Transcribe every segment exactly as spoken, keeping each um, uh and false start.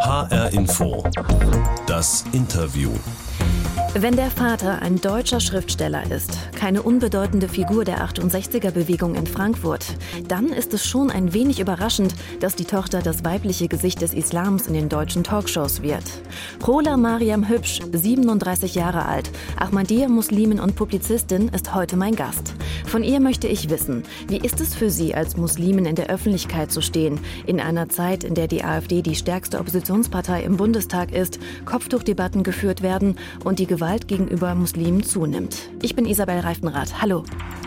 H R Info. Das Interview. Wenn der Vater ein deutscher Schriftsteller ist, keine unbedeutende Figur der achtundsechziger-Bewegung in Frankfurt, dann ist es schon ein wenig überraschend, dass die Tochter das weibliche Gesicht des Islams in den deutschen Talkshows wird. Rola Mariam Hübsch, siebenunddreißig Jahre alt, Ahmadiyya-Muslimin und Publizistin, ist heute mein Gast. Von ihr möchte ich wissen, wie ist es für sie, als Muslimin in der Öffentlichkeit zu stehen, in einer Zeit, in der die AfD die stärkste Oppositionspartei im Bundestag ist, Kopftuchdebatten geführt werden und die Gewalt gegenüber Muslimen zunimmt. Ich bin Isabel Reifenrath. Hallo.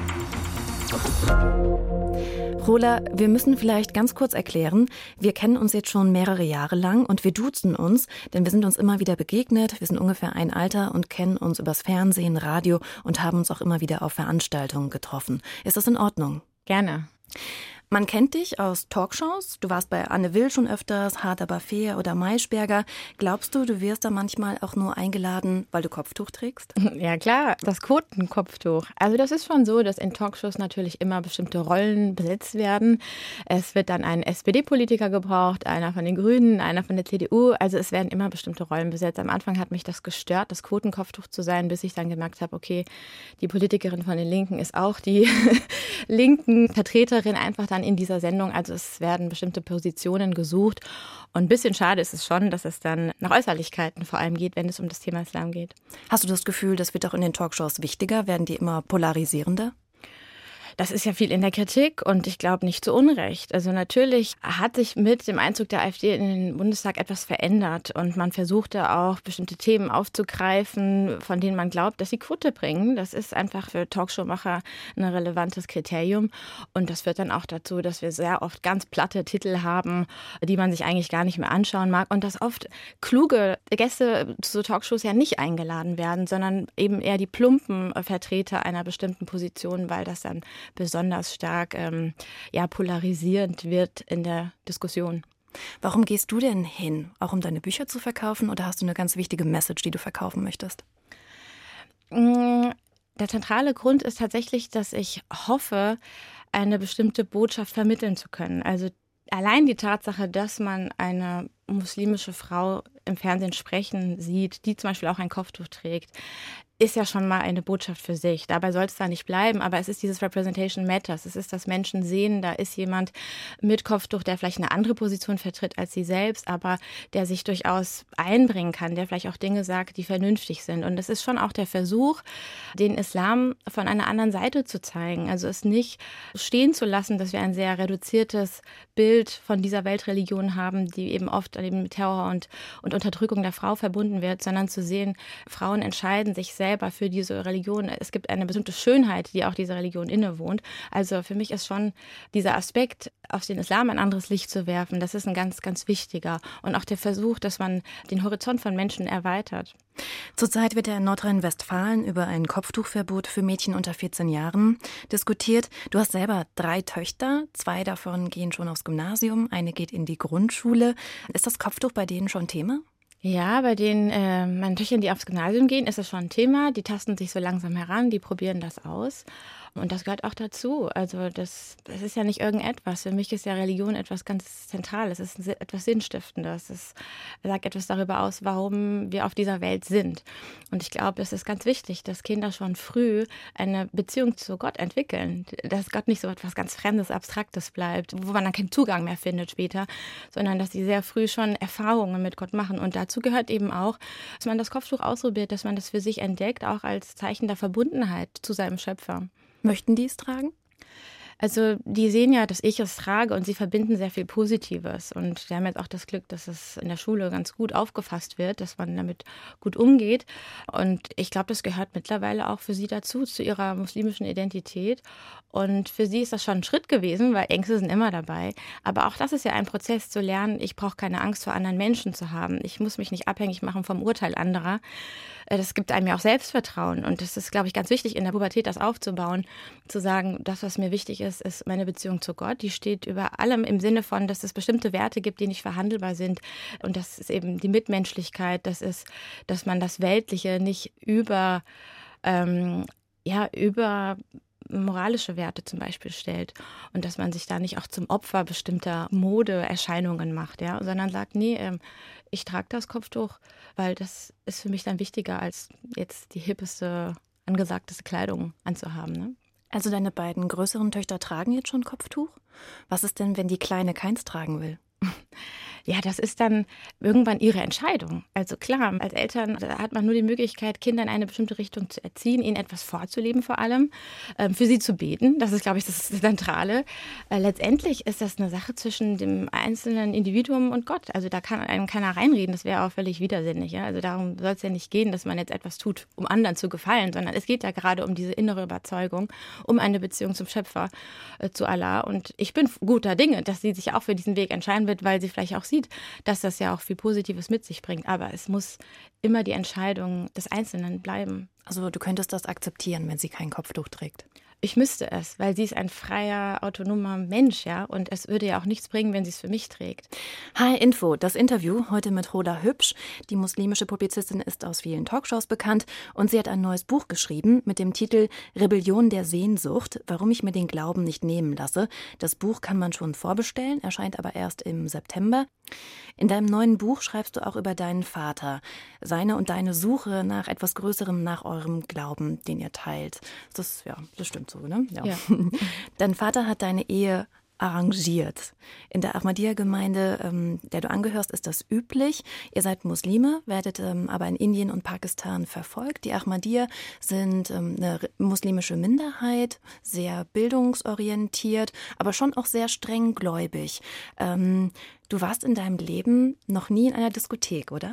Rola, wir müssen vielleicht ganz kurz erklären, wir kennen uns jetzt schon mehrere Jahre lang und wir duzen uns, denn wir sind uns immer wieder begegnet, wir sind ungefähr ein Alter und kennen uns übers Fernsehen, Radio und haben uns auch immer wieder auf Veranstaltungen getroffen. Ist das in Ordnung? Gerne. Man kennt dich aus Talkshows, du warst bei Anne Will schon öfters, Hart aber fair oder Maischberger. Glaubst du, du wirst da manchmal auch nur eingeladen, weil du Kopftuch trägst? Ja klar, das Quotenkopftuch. Also das ist schon so, dass in Talkshows natürlich immer bestimmte Rollen besetzt werden. Es wird dann ein S P D-Politiker gebraucht, einer von den Grünen, einer von der C D U. Also es werden immer bestimmte Rollen besetzt. Am Anfang hat mich das gestört, das Quotenkopftuch zu sein, bis ich dann gemerkt habe, okay, die Politikerin von den Linken ist auch die linken Vertreterin einfach dann in dieser Sendung. Also es werden bestimmte Positionen gesucht. Und ein bisschen schade ist es schon, dass es dann nach Äußerlichkeiten vor allem geht, wenn es um das Thema Islam geht. Hast du das Gefühl, das wird auch in den Talkshows wichtiger? Werden die immer polarisierender? Das ist ja viel in der Kritik und ich glaube nicht zu Unrecht. Also natürlich hat sich mit dem Einzug der AfD in den Bundestag etwas verändert und man versuchte auch bestimmte Themen aufzugreifen, von denen man glaubt, dass sie Quote bringen. Das ist einfach für Talkshow-Macher ein relevantes Kriterium und das führt dann auch dazu, dass wir sehr oft ganz platte Titel haben, die man sich eigentlich gar nicht mehr anschauen mag und dass oft kluge Gäste zu Talkshows ja nicht eingeladen werden, sondern eben eher die plumpen Vertreter einer bestimmten Position, weil das dann besonders stark ähm, ja, polarisierend wird in der Diskussion. Warum gehst du denn hin? Auch um deine Bücher zu verkaufen oder hast du eine ganz wichtige Message, die du verkaufen möchtest? Der zentrale Grund ist tatsächlich, dass ich hoffe, eine bestimmte Botschaft vermitteln zu können. Also allein die Tatsache, dass man eine muslimische Frau im Fernsehen sprechen sieht, die zum Beispiel auch ein Kopftuch trägt, ist ja schon mal eine Botschaft für sich. Dabei soll es da nicht bleiben, aber es ist dieses Representation Matters. Es ist, dass Menschen sehen, da ist jemand mit Kopftuch, der vielleicht eine andere Position vertritt als sie selbst, aber der sich durchaus einbringen kann, der vielleicht auch Dinge sagt, die vernünftig sind. Und es ist schon auch der Versuch, den Islam von einer anderen Seite zu zeigen. Also es nicht stehen zu lassen, dass wir ein sehr reduziertes Bild von dieser Weltreligion haben, die eben oft eben mit Terror und, und Unterdrückung der Frau verbunden wird, sondern zu sehen, Frauen entscheiden sich selbst selber für diese Religion. Es gibt eine bestimmte Schönheit, die auch dieser Religion innewohnt. Also für mich ist schon dieser Aspekt, auf den Islam ein anderes Licht zu werfen, das ist ein ganz, ganz wichtiger. Und auch der Versuch, dass man den Horizont von Menschen erweitert. Zurzeit wird ja in Nordrhein-Westfalen über ein Kopftuchverbot für Mädchen unter vierzehn Jahren diskutiert. Du hast selber drei Töchter, zwei davon gehen schon aufs Gymnasium, eine geht in die Grundschule. Ist das Kopftuch bei denen schon Thema? Ja, bei den äh, meinen Töchtern, die aufs Gymnasium gehen, ist das schon ein Thema. Die tasten sich so langsam heran, die probieren das aus. Und das gehört auch dazu. Also das, das ist ja nicht irgendetwas. Für mich ist ja Religion etwas ganz Zentrales. Es ist etwas Sinnstiftendes. Es sagt etwas darüber aus, warum wir auf dieser Welt sind. Und ich glaube, es ist ganz wichtig, dass Kinder schon früh eine Beziehung zu Gott entwickeln. Dass Gott nicht so etwas ganz Fremdes, Abstraktes bleibt, wo man dann keinen Zugang mehr findet später, sondern dass sie sehr früh schon Erfahrungen mit Gott machen. Und dazu gehört eben auch, dass man das Kopftuch ausprobiert, dass man das für sich entdeckt, auch als Zeichen der Verbundenheit zu seinem Schöpfer. Möchten die es tragen? Also die sehen ja, dass ich es trage und sie verbinden sehr viel Positives. Und sie haben jetzt auch das Glück, dass es in der Schule ganz gut aufgefasst wird, dass man damit gut umgeht. Und ich glaube, das gehört mittlerweile auch für sie dazu, zu ihrer muslimischen Identität. Und für sie ist das schon ein Schritt gewesen, weil Ängste sind immer dabei. Aber auch das ist ja ein Prozess zu lernen, ich brauche keine Angst vor anderen Menschen zu haben. Ich muss mich nicht abhängig machen vom Urteil anderer. Das gibt einem ja auch Selbstvertrauen. Und das ist, glaube ich, ganz wichtig, in der Pubertät das aufzubauen, zu sagen, das, was mir wichtig ist, ist meine Beziehung zu Gott. Die steht über allem im Sinne von, dass es bestimmte Werte gibt, die nicht verhandelbar sind. Und das ist eben die Mitmenschlichkeit. Das ist, dass man das Weltliche nicht über, ähm, ja, über moralische Werte zum Beispiel stellt und dass man sich da nicht auch zum Opfer bestimmter Modeerscheinungen macht, ja, sondern sagt, nee, ähm, ich trage das Kopftuch, weil das ist für mich dann wichtiger, als jetzt die hippeste, angesagteste Kleidung anzuhaben. Ne? Also deine beiden größeren Töchter tragen jetzt schon Kopftuch? Was ist denn, wenn die Kleine keins tragen will? Ja, das ist dann irgendwann ihre Entscheidung. Also klar, als Eltern hat man nur die Möglichkeit, Kinder in eine bestimmte Richtung zu erziehen, ihnen etwas vorzuleben vor allem, ähm, für sie zu beten. Das ist, glaube ich, das Zentrale. Äh, letztendlich ist das eine Sache zwischen dem einzelnen Individuum und Gott. Also da kann einem keiner reinreden, das wäre auch völlig widersinnig. Ja? Also darum soll es ja nicht gehen, dass man jetzt etwas tut, um anderen zu gefallen, sondern es geht ja gerade um diese innere Überzeugung, um eine Beziehung zum Schöpfer, äh, zu Allah. Und ich bin guter Dinge, dass sie sich auch für diesen Weg entscheiden wird, weil sie vielleicht auch sieht, dass das ja auch viel Positives mit sich bringt. Aber es muss immer die Entscheidung des Einzelnen bleiben. Also du könntest das akzeptieren, wenn sie kein Kopftuch trägt? Ich müsste es, weil sie ist ein freier, autonomer Mensch, ja. Und es würde ja auch nichts bringen, wenn sie es für mich trägt. H R Info, das Interview heute mit Hoda Hübsch. Die muslimische Publizistin ist aus vielen Talkshows bekannt und sie hat ein neues Buch geschrieben mit dem Titel Rebellion der Sehnsucht, warum ich mir den Glauben nicht nehmen lasse. Das Buch kann man schon vorbestellen, erscheint aber erst im September. In deinem neuen Buch schreibst du auch über deinen Vater, seine und deine Suche nach etwas Größerem, nach eurem Glauben, den ihr teilt. Das, ja, das stimmt so, ne? Ja. Ja. Dein Vater hat deine Ehe arrangiert. In der Ahmadiyya-Gemeinde, ähm, der du angehörst, ist das üblich. Ihr seid Muslime, werdet ähm, aber in Indien und Pakistan verfolgt. Die Ahmadiyya sind ähm, eine muslimische Minderheit, sehr bildungsorientiert, aber schon auch sehr streng gläubig. Ähm, du warst in deinem Leben noch nie in einer Diskothek, oder?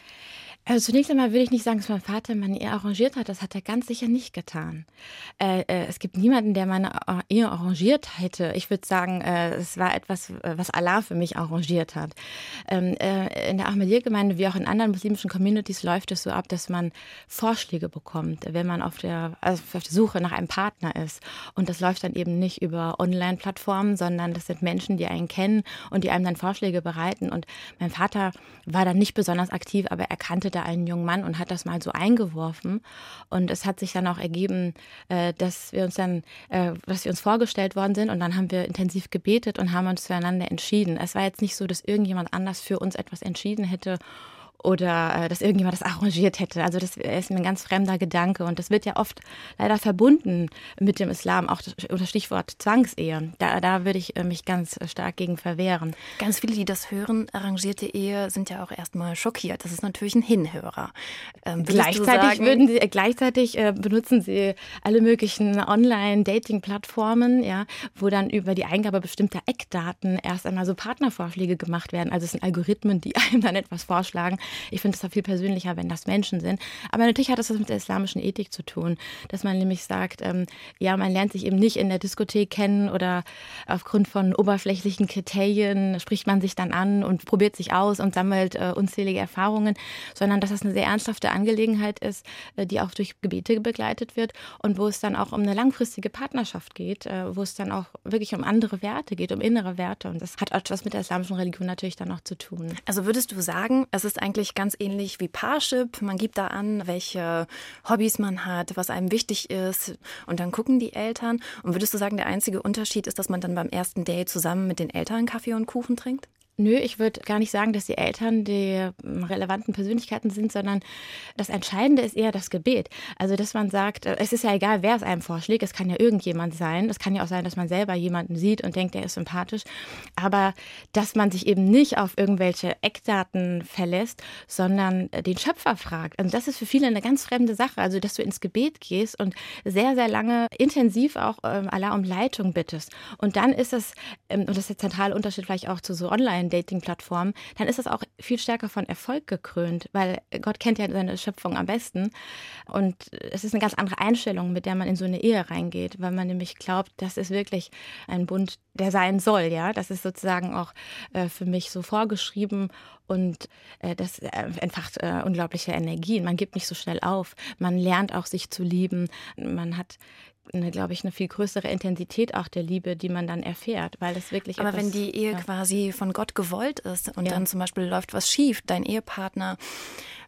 Also zunächst einmal will ich nicht sagen, dass mein Vater meine Ehe arrangiert hat. Das hat er ganz sicher nicht getan. Äh, äh, es gibt niemanden, der meine Ehe arrangiert hätte. Ich würde sagen, äh, es war etwas, was Allah für mich arrangiert hat. Ähm, äh, in der Ahmadiyya-Gemeinde wie auch in anderen muslimischen Communities läuft es so ab, dass man Vorschläge bekommt, wenn man auf der, also auf der Suche nach einem Partner ist. Und das läuft dann eben nicht über Online-Plattformen, sondern das sind Menschen, die einen kennen und die einem dann Vorschläge bereiten. Und mein Vater war dann nicht besonders aktiv, aber er kannte da einen jungen Mann und hat das mal so eingeworfen. Und es hat sich dann auch ergeben, dass wir uns dann, dass wir uns vorgestellt worden sind und dann haben wir intensiv gebetet und haben uns füreinander entschieden. Es war jetzt nicht so, dass irgendjemand anders für uns etwas entschieden hätte oder äh, dass irgendjemand das arrangiert hätte. Also das ist mir ein ganz fremder Gedanke und das wird ja oft leider verbunden mit dem Islam, auch unter Stichwort Zwangsehe. Da, da würde ich äh, mich ganz stark gegen verwehren. Ganz viele, die das hören, arrangierte Ehe, sind ja auch erstmal schockiert. Das ist natürlich ein Hinhörer. Ähm, gleichzeitig sagen, würden sie, äh, gleichzeitig äh, benutzen sie alle möglichen Online-Dating-Plattformen, ja, wo dann über die Eingabe bestimmter Eckdaten erst einmal so Partnervorschläge gemacht werden. Also es sind Algorithmen, die einem dann etwas vorschlagen. Ich finde es viel persönlicher, wenn das Menschen sind. Aber natürlich hat das was mit der islamischen Ethik zu tun, dass man nämlich sagt, ähm, ja, man lernt sich eben nicht in der Diskothek kennen oder aufgrund von oberflächlichen Kriterien spricht man sich dann an und probiert sich aus und sammelt äh, unzählige Erfahrungen, sondern dass das eine sehr ernsthafte Angelegenheit ist, äh, die auch durch Gebete begleitet wird und wo es dann auch um eine langfristige Partnerschaft geht, äh, wo es dann auch wirklich um andere Werte geht, um innere Werte. Und das hat etwas mit der islamischen Religion natürlich dann auch zu tun. Also würdest du sagen, es ist eigentlich ganz ähnlich wie Parship. Man gibt da an, welche Hobbys man hat, was einem wichtig ist und dann gucken die Eltern. Und würdest du sagen, der einzige Unterschied ist, dass man dann beim ersten Date zusammen mit den Eltern Kaffee und Kuchen trinkt? Nö, ich würde gar nicht sagen, dass die Eltern die relevanten Persönlichkeiten sind, sondern das Entscheidende ist eher das Gebet. Also, dass man sagt, es ist ja egal, wer es einem vorschlägt, es kann ja irgendjemand sein. Es kann ja auch sein, dass man selber jemanden sieht und denkt, der ist sympathisch. Aber dass man sich eben nicht auf irgendwelche Eckdaten verlässt, sondern den Schöpfer fragt. Und das ist für viele eine ganz fremde Sache. Also, dass du ins Gebet gehst und sehr, sehr lange intensiv auch ähm, Allah um Leitung bittest. Und dann ist es, ähm, und das ist der zentrale Unterschied vielleicht auch zu so online Dating-Plattformen, dann ist das auch viel stärker von Erfolg gekrönt, weil Gott kennt ja seine Schöpfung am besten und es ist eine ganz andere Einstellung, mit der man in so eine Ehe reingeht, weil man nämlich glaubt, das ist wirklich ein Bund, der sein soll, ja, das ist sozusagen auch äh, für mich so vorgeschrieben und äh, das äh, entfacht äh, unglaubliche Energien, man gibt nicht so schnell auf, man lernt auch sich zu lieben, man hat eine, glaube ich, eine viel größere Intensität auch der Liebe, die man dann erfährt, weil das wirklich Aber etwas, wenn die Ehe ja. quasi von Gott gewollt ist und ja. dann zum Beispiel läuft was schief, dein Ehepartner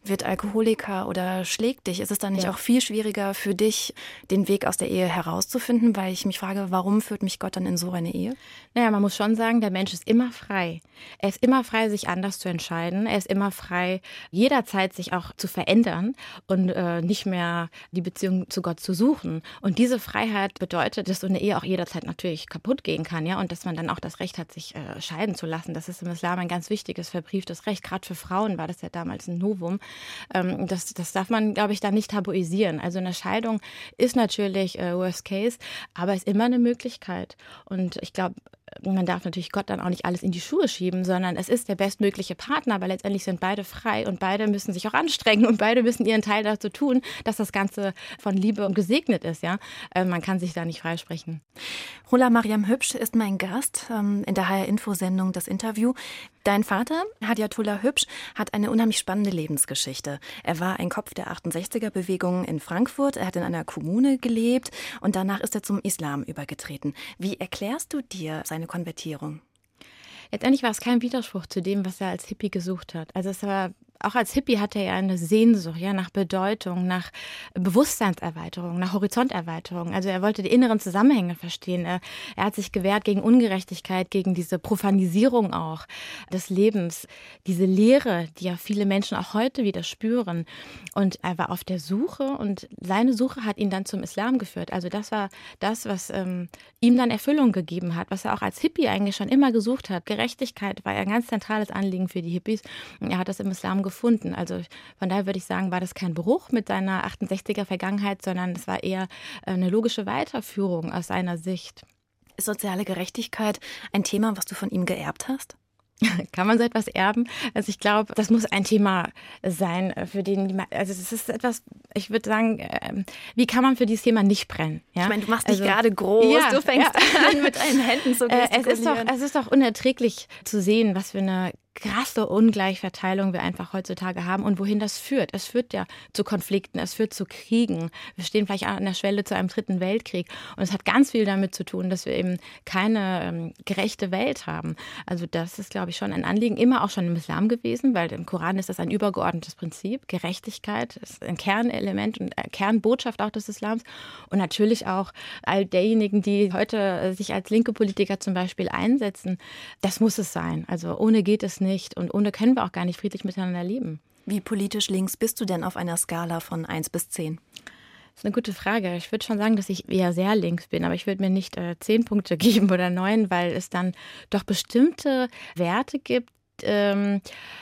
wird Alkoholiker oder schlägt dich. Ist es dann nicht Ja. auch viel schwieriger für dich, den Weg aus der Ehe herauszufinden? Weil ich mich frage, warum führt mich Gott dann in so eine Ehe? Naja, man muss schon sagen, der Mensch ist immer frei. Er ist immer frei, sich anders zu entscheiden. Er ist immer frei, jederzeit sich auch zu verändern und äh, nicht mehr die Beziehung zu Gott zu suchen. Und diese Freiheit bedeutet, dass so eine Ehe auch jederzeit natürlich kaputt gehen kann, ja, und dass man dann auch das Recht hat, sich äh, scheiden zu lassen. Das ist im Islam ein ganz wichtiges, verbrieftes Recht. Gerade für Frauen war das ja damals ein Novum. Ähm, das, das darf man, glaube ich, da nicht tabuisieren. Also eine Scheidung ist natürlich äh, Worst Case, aber ist immer eine Möglichkeit. Und ich glaube, man darf natürlich Gott dann auch nicht alles in die Schuhe schieben, sondern es ist der bestmögliche Partner, aber letztendlich sind beide frei und beide müssen sich auch anstrengen und beide müssen ihren Teil dazu tun, dass das Ganze von Liebe und gesegnet ist. Ja, äh, man kann sich da nicht freisprechen. Rola Mariam Hübsch ist mein Gast ähm, in der H R-Info-Sendung Das Interview. Dein Vater, Hadiatullah Hübsch, hat eine unheimlich spannende Lebensgeschichte. Er war ein Kopf der achtundsechziger-Bewegung in Frankfurt, er hat in einer Kommune gelebt und danach ist er zum Islam übergetreten. Wie erklärst du dir seine Konvertierung? Letztendlich war es kein Widerspruch zu dem, was er als Hippie gesucht hat. Also es war, auch als Hippie hatte er ja eine Sehnsucht, ja, nach Bedeutung, nach Bewusstseinserweiterung, nach Horizonterweiterung. Also er wollte die inneren Zusammenhänge verstehen. Er, er hat sich gewehrt gegen Ungerechtigkeit, gegen diese Profanisierung auch des Lebens, diese Leere, die ja viele Menschen auch heute wieder spüren. Und er war auf der Suche und seine Suche hat ihn dann zum Islam geführt. Also das war das, was ähm, ihm dann Erfüllung gegeben hat, was er auch als Hippie eigentlich schon immer gesucht hat. Gerechtigkeit war ein ganz zentrales Anliegen für die Hippies. Und er hat das im Islam gefunden. Also von daher würde ich sagen, war das kein Bruch mit seiner achtundsechziger-Vergangenheit, sondern es war eher eine logische Weiterführung aus seiner Sicht. Ist soziale Gerechtigkeit ein Thema, was du von ihm geerbt hast? Kann man so etwas erben? Also ich glaube, das muss ein Thema sein, für den, die, also es ist etwas, ich würde sagen, äh, wie kann man für dieses Thema nicht brennen? Ja? Ich meine, du machst also, dich gerade groß, ja, du fängst ja. an, mit deinen Händen zu gestikulieren. Äh, es ist doch, es ist doch unerträglich zu sehen, was für eine krasse Ungleichverteilung wir einfach heutzutage haben und wohin das führt. Es führt ja zu Konflikten, es führt zu Kriegen. Wir stehen vielleicht an der Schwelle zu einem dritten Weltkrieg und es hat ganz viel damit zu tun, dass wir eben keine ähm, gerechte Welt haben. Also das ist, glaube ich, schon ein Anliegen, immer auch schon im Islam gewesen, weil im Koran ist das ein übergeordnetes Prinzip. Gerechtigkeit ist ein Kernelement und eine Kernbotschaft auch des Islams und natürlich auch all derjenigen, die heute sich als linke Politiker zum Beispiel einsetzen. Das muss es sein. Also ohne geht es nicht. nicht und ohne können wir auch gar nicht friedlich miteinander leben. Wie politisch links bist du denn auf einer Skala von eins bis zehn? Das ist eine gute Frage. Ich würde schon sagen, dass ich eher sehr links bin, aber ich würde mir nicht äh, zehn Punkte geben oder neun, weil es dann doch bestimmte Werte gibt, ähm,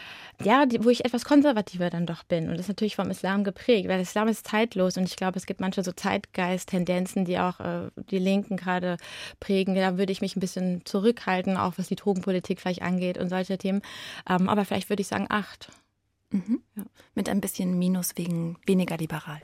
ja, die, wo ich etwas konservativer dann doch bin. Und das ist natürlich vom Islam geprägt, weil der Islam ist zeitlos und ich glaube, es gibt manche so Zeitgeist-Tendenzen, die auch äh, die Linken gerade prägen. Da würde ich mich ein bisschen zurückhalten, auch was die Drogenpolitik vielleicht angeht und solche Themen. Ähm, aber vielleicht würde ich sagen acht. Mhm. Ja. Mit ein bisschen Minus wegen weniger liberal.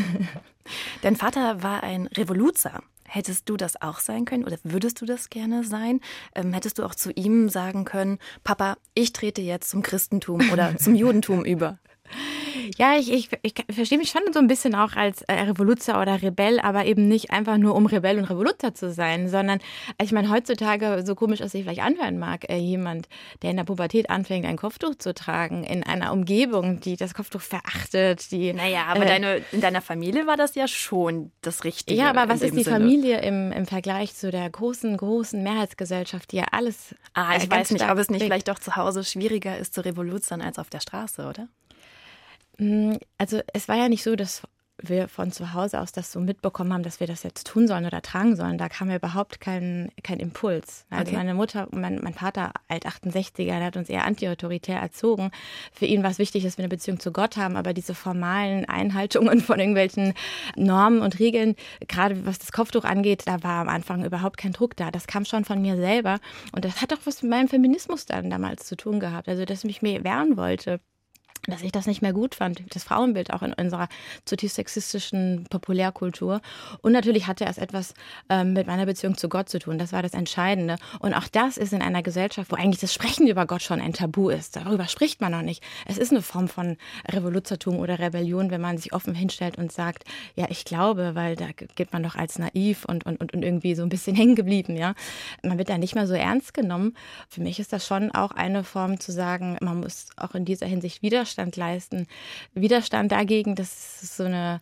Dein Vater war ein Revoluzer. Hättest du das auch sein können oder würdest du das gerne sein? Ähm, hättest du auch zu ihm sagen können, Papa, ich trete jetzt zum Christentum oder zum Judentum über? Ja, ich, ich, ich verstehe mich schon so ein bisschen auch als äh, Revoluzer oder Rebell, aber eben nicht einfach nur, um Rebell und Revoluzer zu sein, sondern ich meine, heutzutage, so komisch es sich vielleicht anhören mag, äh, jemand, der in der Pubertät anfängt, ein Kopftuch zu tragen, in einer Umgebung, die das Kopftuch verachtet. Die, naja, aber äh, deine, in deiner Familie war das ja schon das Richtige. Ja, aber was ist die Sinne. Familie im, im Vergleich zu der großen, großen Mehrheitsgesellschaft, die ja alles... Ah, ich äh, weiß nicht, ob es nicht vielleicht doch zu Hause schwieriger ist zu revoluzern als auf der Straße, oder? Also es war ja nicht so, dass wir von zu Hause aus das so mitbekommen haben, dass wir das jetzt tun sollen oder tragen sollen. Da kam ja überhaupt kein, kein Impuls. Also okay. Meine Mutter, mein, mein Vater, alt achtundsechziger, der hat uns eher antiautoritär erzogen. Für ihn war es wichtig, dass wir eine Beziehung zu Gott haben, aber diese formalen Einhaltungen von irgendwelchen Normen und Regeln, gerade was das Kopftuch angeht, da war am Anfang überhaupt kein Druck da. Das kam schon von mir selber und das hat auch was mit meinem Feminismus dann damals zu tun gehabt. Also dass ich mich wehren wollte, dass ich das nicht mehr gut fand, das Frauenbild auch in unserer zutiefst sexistischen Populärkultur. Und natürlich hatte es etwas ähm, mit meiner Beziehung zu Gott zu tun. Das war das Entscheidende. Und auch das ist in einer Gesellschaft, wo eigentlich das Sprechen über Gott schon ein Tabu ist. Darüber spricht man noch nicht. Es ist eine Form von Revoluzertum oder Rebellion, wenn man sich offen hinstellt und sagt, ja, ich glaube, weil da geht man doch als naiv und, und, und irgendwie so ein bisschen hängen geblieben. Ja? Man wird da nicht mehr so ernst genommen. Für mich ist das schon auch eine Form zu sagen, man muss auch in dieser Hinsicht widerstehen Widerstand leisten. Widerstand dagegen, dass es so eine,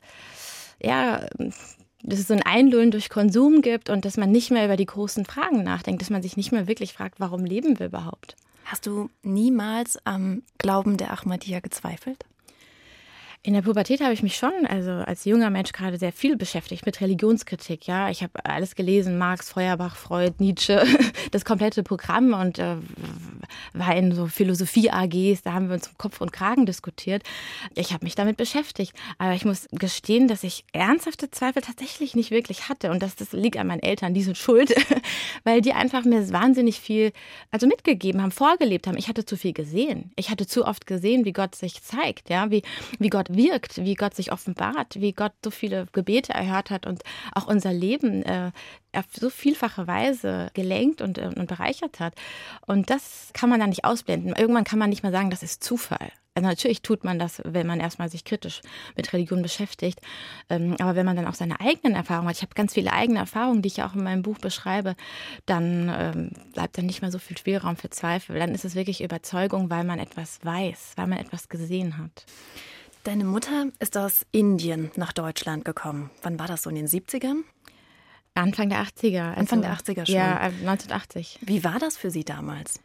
ja, dass es so ein Einlullen durch Konsum gibt und dass man nicht mehr über die großen Fragen nachdenkt, dass man sich nicht mehr wirklich fragt, warum leben wir überhaupt? Hast du niemals am Glauben der Ahmadiyya gezweifelt? In der Pubertät habe ich mich schon, also als junger Mensch gerade sehr viel beschäftigt mit Religionskritik. Ja, ich habe alles gelesen, Marx, Feuerbach, Freud, Nietzsche, das komplette Programm und äh, war in so Philosophie-A Gs, da haben wir uns um Kopf und Kragen diskutiert. Ich habe mich damit beschäftigt, aber ich muss gestehen, dass ich ernsthafte Zweifel tatsächlich nicht wirklich hatte und dass das liegt an meinen Eltern, die sind schuld, weil die einfach mir wahnsinnig viel also mitgegeben haben, vorgelebt haben. Ich hatte zu viel gesehen. Ich hatte zu oft gesehen, wie Gott sich zeigt, ja, wie, wie Gott wirkt, wie Gott sich offenbart, wie Gott so viele Gebete erhört hat und auch unser Leben äh, auf so vielfache Weise gelenkt und, äh, und bereichert hat. Und das kann man dann nicht ausblenden. Irgendwann kann man nicht mehr sagen, das ist Zufall. Also natürlich tut man das, wenn man erstmal sich kritisch mit Religion beschäftigt. Ähm, aber wenn man dann auch seine eigenen Erfahrungen hat, ich habe ganz viele eigene Erfahrungen, die ich ja auch in meinem Buch beschreibe, dann ähm, bleibt dann nicht mehr so viel Spielraum für Zweifel. Dann ist es wirklich Überzeugung, weil man etwas weiß, weil man etwas gesehen hat. Deine Mutter ist aus Indien nach Deutschland gekommen. Wann war das so, in den siebzigern? Anfang der achtziger. Also, Anfang der achtziger schon? Ja, neunzehnhundertachtzig. Wie war das für Sie damals?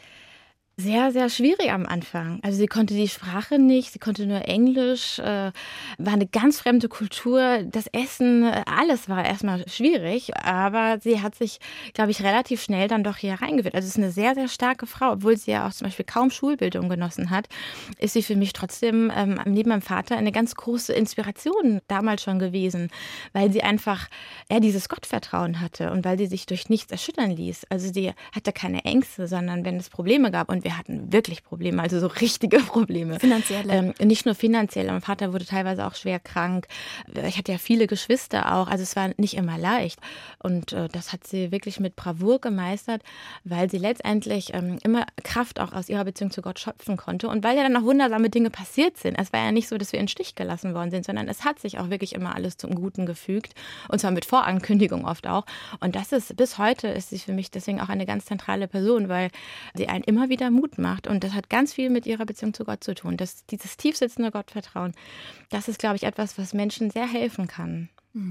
Sehr, sehr schwierig am Anfang. Also sie konnte die Sprache nicht, sie konnte nur Englisch, äh, war eine ganz fremde Kultur, das Essen, alles war erstmal schwierig, aber sie hat sich, glaube ich, relativ schnell dann doch hier reingewirkt. Also es ist eine sehr, sehr starke Frau, obwohl sie ja auch zum Beispiel kaum Schulbildung genossen hat, ist sie für mich trotzdem ähm, neben meinem Vater eine ganz große Inspiration damals schon gewesen, weil sie einfach eher dieses Gottvertrauen hatte und weil sie sich durch nichts erschüttern ließ. Also sie hatte keine Ängste, sondern wenn es Probleme gab, und wir hatten wirklich Probleme, also so richtige Probleme. Finanzielle? Ähm, nicht nur finanziell, mein Vater wurde teilweise auch schwer krank. Ich hatte ja viele Geschwister auch, also es war nicht immer leicht. Und äh, das hat sie wirklich mit Bravour gemeistert, weil sie letztendlich ähm, immer Kraft auch aus ihrer Beziehung zu Gott schöpfen konnte und weil ja dann auch wundersame Dinge passiert sind. Es war ja nicht so, dass wir in den Stich gelassen worden sind, sondern es hat sich auch wirklich immer alles zum Guten gefügt und zwar mit Vorankündigung oft auch. Und das ist, bis heute ist sie für mich deswegen auch eine ganz zentrale Person, weil sie einen immer wieder Mut macht. Und das hat ganz viel mit ihrer Beziehung zu Gott zu tun. Das, dieses tiefsitzende Gottvertrauen, das ist, glaube ich, etwas, was Menschen sehr helfen kann.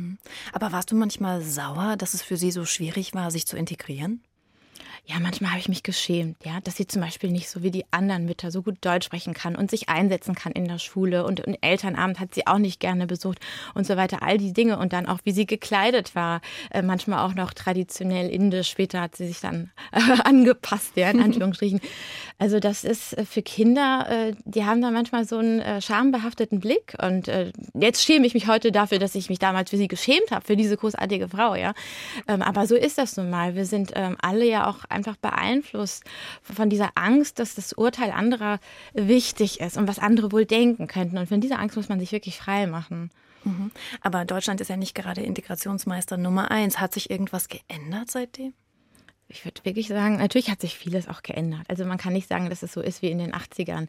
Aber warst du manchmal sauer, dass es für sie so schwierig war, sich zu integrieren? Ja, manchmal habe ich mich geschämt, ja, dass sie zum Beispiel nicht so wie die anderen Mütter so gut Deutsch sprechen kann und sich einsetzen kann in der Schule und einen Elternabend hat sie auch nicht gerne besucht und so weiter, all die Dinge und dann auch, wie sie gekleidet war, äh, manchmal auch noch traditionell indisch, später hat sie sich dann äh, angepasst, ja, in Anführungsstrichen. Also das ist äh, für Kinder, äh, die haben da manchmal so einen äh, schambehafteten Blick und äh, jetzt schäme ich mich heute dafür, dass ich mich damals für sie geschämt habe, für diese großartige Frau, ja. Ähm, aber so ist das nun mal. Wir sind ähm, alle ja auch einfach beeinflusst von dieser Angst, dass das Urteil anderer wichtig ist und was andere wohl denken könnten. Und von dieser Angst muss man sich wirklich frei machen. Mhm. Aber Deutschland ist ja nicht gerade Integrationsmeister Nummer eins. Hat sich irgendwas geändert seitdem? Ich würde wirklich sagen, natürlich hat sich vieles auch geändert. Also man kann nicht sagen, dass es so ist wie in den achtzigern.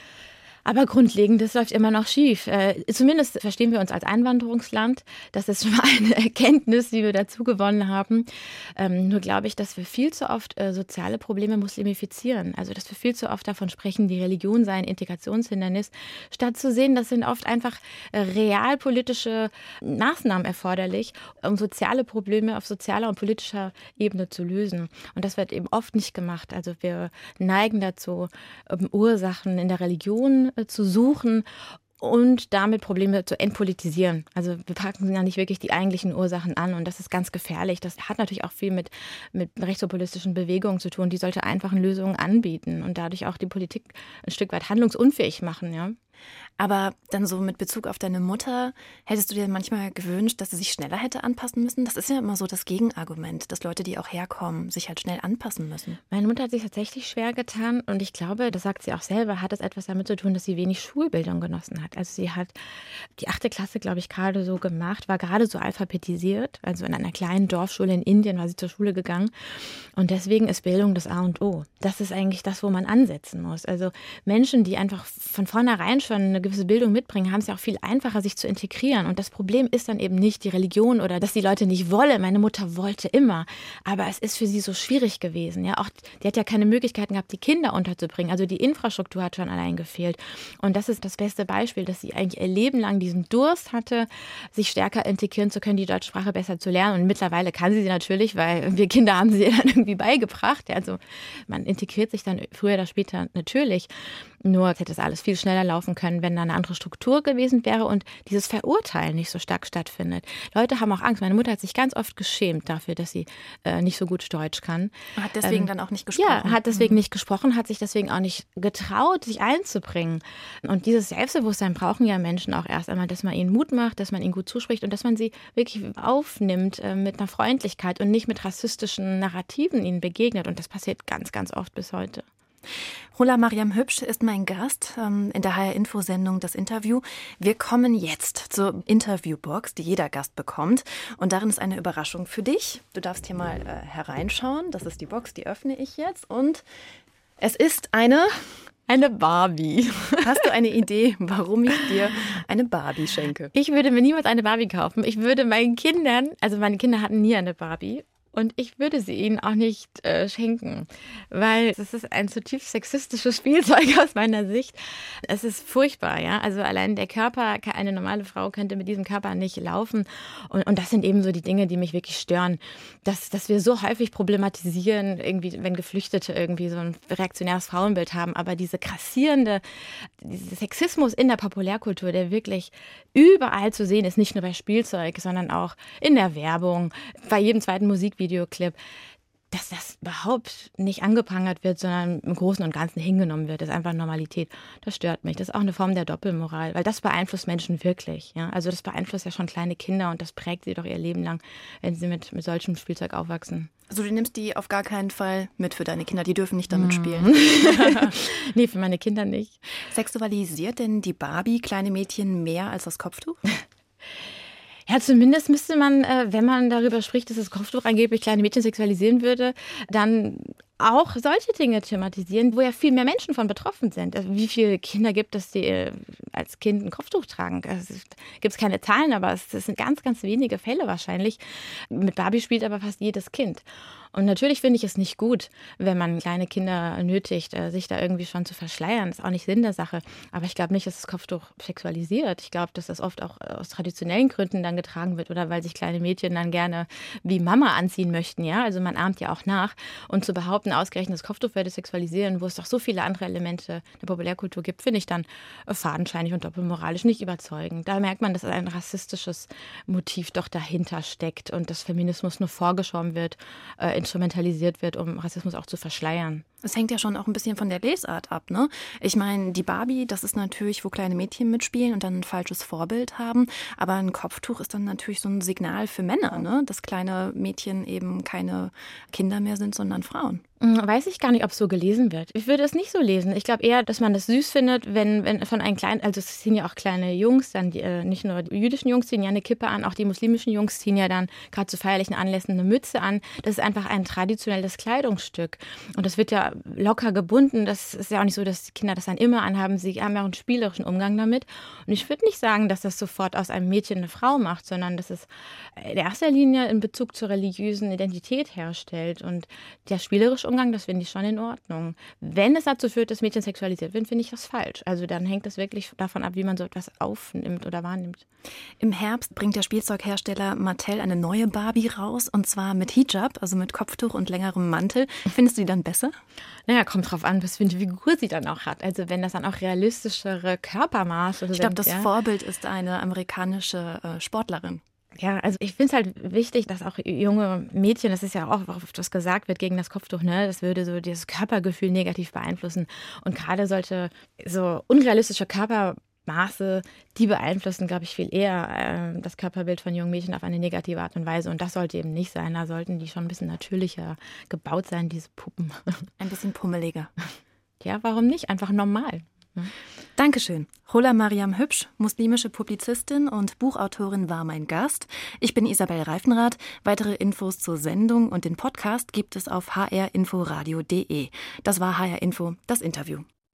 Aber grundlegend, das läuft immer noch schief. Äh, zumindest verstehen wir uns als Einwanderungsland. Das ist schon mal eine Erkenntnis, die wir dazu gewonnen haben. Ähm, nur glaube ich, dass wir viel zu oft äh, soziale Probleme muslimifizieren. Also dass wir viel zu oft davon sprechen, die Religion sei ein Integrationshindernis, statt zu sehen, das sind oft einfach äh, realpolitische Maßnahmen erforderlich, um soziale Probleme auf sozialer und politischer Ebene zu lösen. Und das wird eben oft nicht gemacht. Also wir neigen dazu, um Ursachen in der Religion zu suchen und damit Probleme zu entpolitisieren. Also wir packen ja nicht wirklich die eigentlichen Ursachen an und das ist ganz gefährlich. Das hat natürlich auch viel mit, mit rechtspopulistischen Bewegungen zu tun, die solche einfachen Lösungen anbieten und dadurch auch die Politik ein Stück weit handlungsunfähig machen, ja. Aber dann so mit Bezug auf deine Mutter, hättest du dir manchmal gewünscht, dass sie sich schneller hätte anpassen müssen? Das ist ja immer so das Gegenargument, dass Leute, die auch herkommen, sich halt schnell anpassen müssen. Meine Mutter hat sich tatsächlich schwer getan und ich glaube, das sagt sie auch selber, hat es etwas damit zu tun, dass sie wenig Schulbildung genossen hat. Also sie hat die achte Klasse, glaube ich, gerade so gemacht, war gerade so alphabetisiert, also in einer kleinen Dorfschule in Indien war sie zur Schule gegangen und deswegen ist Bildung das A und O. Das ist eigentlich das, wo man ansetzen muss. Also Menschen, die einfach von vornherein schon eine gewisse Bildung mitbringen, haben es ja auch viel einfacher, sich zu integrieren. Und das Problem ist dann eben nicht die Religion oder dass die Leute nicht wollen. Meine Mutter wollte immer, aber es ist für sie so schwierig gewesen. Ja, auch die hat ja keine Möglichkeiten gehabt, die Kinder unterzubringen. Also die Infrastruktur hat schon allein gefehlt. Und das ist das beste Beispiel, dass sie eigentlich ihr Leben lang diesen Durst hatte, sich stärker integrieren zu können, die deutsche Sprache besser zu lernen. Und mittlerweile kann sie sie natürlich, weil wir Kinder haben sie ihr dann irgendwie beigebracht. Also man integriert sich dann früher oder später natürlich. Nur hätte das alles viel schneller laufen können, wenn da eine andere Struktur gewesen wäre und dieses Verurteilen nicht so stark stattfindet. Leute haben auch Angst. Meine Mutter hat sich ganz oft geschämt dafür, dass sie äh, nicht so gut Deutsch kann. Hat deswegen ähm, dann auch nicht gesprochen? Ja, hat deswegen nicht gesprochen, hat sich deswegen auch nicht getraut, sich einzubringen. Und dieses Selbstbewusstsein brauchen ja Menschen auch erst einmal, dass man ihnen Mut macht, dass man ihnen gut zuspricht und dass man sie wirklich aufnimmt äh, mit einer Freundlichkeit und nicht mit rassistischen Narrativen ihnen begegnet. Und das passiert ganz, ganz oft bis heute. Rola Mariam Hübsch ist mein Gast ähm, in der H R-Info-Sendung Das Interview. Wir kommen jetzt zur Interviewbox, die jeder Gast bekommt. Und darin ist eine Überraschung für dich. Du darfst hier mal äh, hereinschauen. Das ist die Box, die öffne ich jetzt. Und es ist eine... Eine Barbie. Hast du eine Idee, warum ich dir eine Barbie schenke? Ich würde mir niemals eine Barbie kaufen. Ich würde meinen Kindern, also meine Kinder hatten nie eine Barbie. Und ich würde sie ihnen auch nicht äh, schenken, weil es ist ein zutiefst sexistisches Spielzeug aus meiner Sicht. Es ist furchtbar, ja. Also allein der Körper, eine normale Frau könnte mit diesem Körper nicht laufen. Und, und das sind eben so die Dinge, die mich wirklich stören. Dass, dass wir so häufig problematisieren, irgendwie, wenn Geflüchtete irgendwie so ein reaktionäres Frauenbild haben. Aber diese grassierende, dieser Sexismus in der Populärkultur, der wirklich überall zu sehen ist, nicht nur bei Spielzeug, sondern auch in der Werbung, bei jedem zweiten Musikvideo. Videoclip, dass das überhaupt nicht angeprangert wird, sondern im Großen und Ganzen hingenommen wird. Das ist einfach Normalität. Das stört mich. Das ist auch eine Form der Doppelmoral, weil das beeinflusst Menschen wirklich. Ja? Also das beeinflusst ja schon kleine Kinder und das prägt sie doch ihr Leben lang, wenn sie mit, mit solchem Spielzeug aufwachsen. Also du nimmst die auf gar keinen Fall mit für deine Kinder, die dürfen nicht damit spielen. Nee, für meine Kinder nicht. Sexualisiert denn die Barbie kleine Mädchen mehr als das Kopftuch? Ja, zumindest müsste man, äh, wenn man darüber spricht, dass das Kopftuch angeblich kleine Mädchen sexualisieren würde, dann auch solche Dinge thematisieren, wo ja viel mehr Menschen von betroffen sind. Also wie viele Kinder gibt es, die äh, als Kind ein Kopftuch tragen? Es gibt keine Zahlen, aber es, es sind ganz, ganz wenige Fälle wahrscheinlich. Mit Barbie spielt aber fast jedes Kind. Und natürlich finde ich es nicht gut, wenn man kleine Kinder nötigt, sich da irgendwie schon zu verschleiern. Das ist auch nicht Sinn der Sache. Aber ich glaube nicht, dass das Kopftuch sexualisiert. Ich glaube, dass das oft auch aus traditionellen Gründen dann getragen wird oder weil sich kleine Mädchen dann gerne wie Mama anziehen möchten. Ja, also man ahmt ja auch nach. Und zu behaupten, ausgerechnet das Kopftuch werde sexualisieren, wo es doch so viele andere Elemente der Populärkultur gibt, finde ich dann fadenscheinig und doppelmoralisch nicht überzeugend. Da merkt man, dass ein rassistisches Motiv doch dahinter steckt und dass Feminismus nur vorgeschoben wird, äh, instrumentalisiert wird, um Rassismus auch zu verschleiern. Es hängt ja schon auch ein bisschen von der Lesart ab, ne? Ich meine, die Barbie, das ist natürlich, wo kleine Mädchen mitspielen und dann ein falsches Vorbild haben. Aber ein Kopftuch ist dann natürlich so ein Signal für Männer, ne? Dass kleine Mädchen eben keine Kinder mehr sind, sondern Frauen. Weiß ich gar nicht, ob es so gelesen wird. Ich würde es nicht so lesen. Ich glaube eher, dass man das süß findet, wenn, wenn von einem kleinen, also es ziehen ja auch kleine Jungs, dann die, äh, nicht nur die jüdischen Jungs ziehen ja eine Kippe an, auch die muslimischen Jungs ziehen ja dann gerade zu feierlichen Anlässen eine Mütze an. Das ist einfach ein traditionelles Kleidungsstück. Und das wird ja locker gebunden. Das ist ja auch nicht so, dass die Kinder das dann immer anhaben. Sie haben ja auch einen spielerischen Umgang damit. Und ich würde nicht sagen, dass das sofort aus einem Mädchen eine Frau macht, sondern dass es in erster Linie in Bezug zur religiösen Identität herstellt. Und der spielerische Umgang, das finde ich schon in Ordnung. Wenn es dazu führt, dass Mädchen sexualisiert werden, finde ich das falsch. Also dann hängt das wirklich davon ab, wie man so etwas aufnimmt oder wahrnimmt. Im Herbst bringt der Spielzeughersteller Mattel eine neue Barbie raus, und zwar mit Hijab, also mit Kopftuch und längerem Mantel. Findest du die dann besser? Naja, kommt drauf an, was für eine Figur sie dann auch hat. Also wenn das dann auch realistischere Körpermaße sind. Ich glaube, das ja. Vorbild ist eine amerikanische äh, Sportlerin. Ja, also ich finde es halt wichtig, dass auch junge Mädchen, das ist ja auch oft was gesagt wird gegen das Kopftuch, ne, das würde so dieses Körpergefühl negativ beeinflussen. Und gerade solche so unrealistische Körpermaße, die beeinflussen, glaube ich, viel eher äh, das Körperbild von jungen Mädchen auf eine negative Art und Weise. Und das sollte eben nicht sein. Da sollten die schon ein bisschen natürlicher gebaut sein, diese Puppen. Ein bisschen pummeliger. Ja, warum nicht? Einfach normal. Dankeschön. Rola Mariam Hübsch, muslimische Publizistin und Buchautorin, war mein Gast. Ich bin Isabel Reifenrath. Weitere Infos zur Sendung und den Podcast gibt es auf h r info radio punkt d e. Das war H R Info, das Interview.